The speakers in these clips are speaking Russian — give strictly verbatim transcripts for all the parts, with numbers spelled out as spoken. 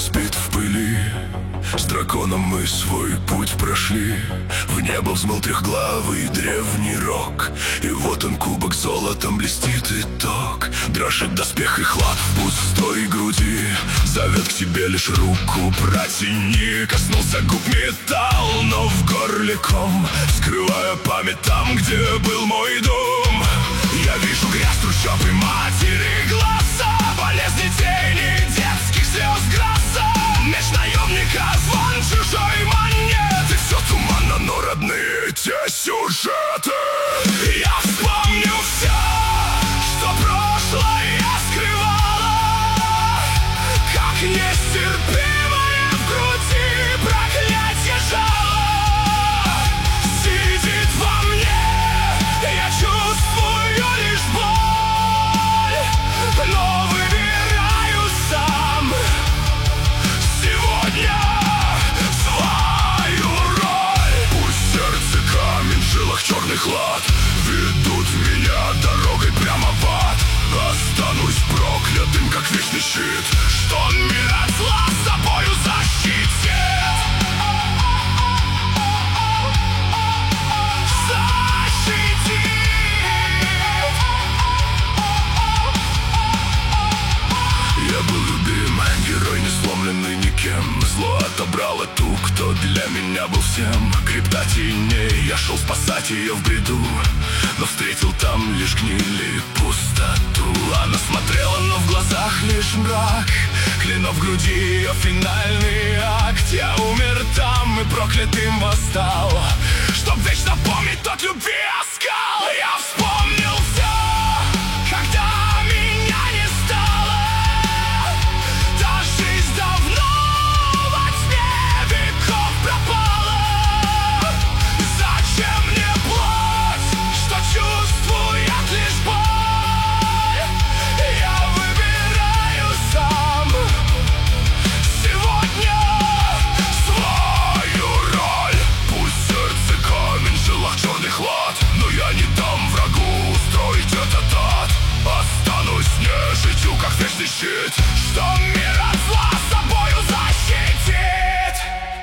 спит в пыли. С драконом мы свой путь прошли. В небо взмыл трехглавый древний рог. И вот он, кубок золотом блестит итог. Дрожит доспех и хлад в пустой груди. Зовет к себе лишь руку, протяни. Коснулся губ металл, но в горле ком, скрывая память там, где был мой дом. Я вижу грязь трущоб и матери глаза, болезни тени, детских слез гроза. Меч наемника, звон чужой монеты. Все туманно, но родные те сюжеты. Я вспомню все, что прошлое скрывало, как нестерпимое в груди проклятие жало. Сидит во мне, я чувствую лишь боль, но выбираю сам сегодня свою роль. Пусть сердце камень, в жилах черный хлад ведут меня дорогой прямо в ад. Останусь проклятым, как вечный щит, что мир от зла с собою защитит. Защитит. Я был любим, герой не сломленный никем. Зло отобрало ту, кто для меня был всем. Крипта теней, я шел спасать ее в бреду, но встретил там лишь гнили, пустоту. Она смотрела, но в глазах лишь мрак. Клинок в груди, ее финальный акт. Я умер там и проклятым восстал, чтоб вечно помнить тот любви оскал. Я вспомнил все, когда меня не стало. Та жизнь давно во тьме веков пропала. Зачем мне плоть, что чувствует лишь боль? Я выбираю сам сегодня свою роль. Пусть сердце камень, в жилах черный хлад, но я не дам врагу устроить этот ад. Останусь нежитью, как вечный щит, что мир от зла с собою защитит.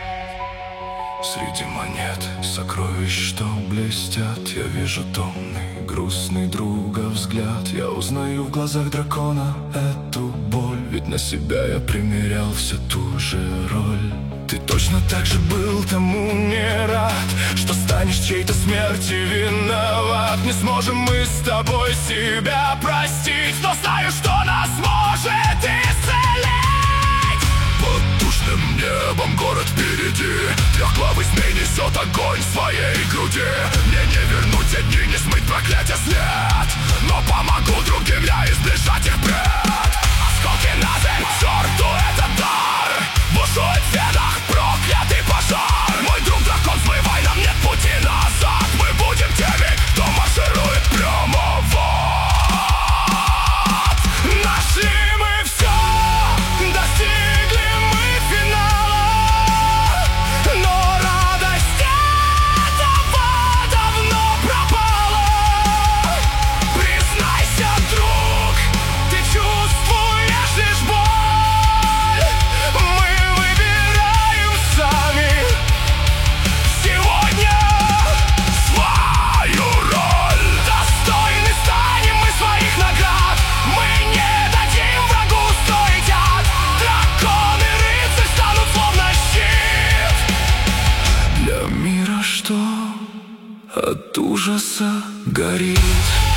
Среди монет сокровищ, что блестят, я вижу томный, грустный друга взгляд. Я узнаю в глазах дракона эту боль, ведь на себя я примерял все ту же роль. Ты точно так же был тому не рад, что станешь чьей-то смерти виноват. Не сможем мы с тобой себя простить, но знаю, что нас может исцелить. Под тучным небом город впереди, трехглавый змей несет огонь в своей груди. Мне не вернуть те дни, не смыть проклятие след, но помогу другим я избежать их бред. Осколки на землю, к черту этот дар, бушует в венах проклятый пожар. Мой друг дракон, смывай, нам нет пути назад. Мы будем теми, кто марширует прямо в ад. Нашли мы все, достигли мы финала, но радость этого давно пропала. Признайся, друг, ты чувствуешь лишь боль. Мы выбираем сами сегодня свою роль. Достойны станем мы своих наград. Мы не дадим врагу устроить ад. Дракон и рыцарь станут словно щит для мира, что от ужаса горит.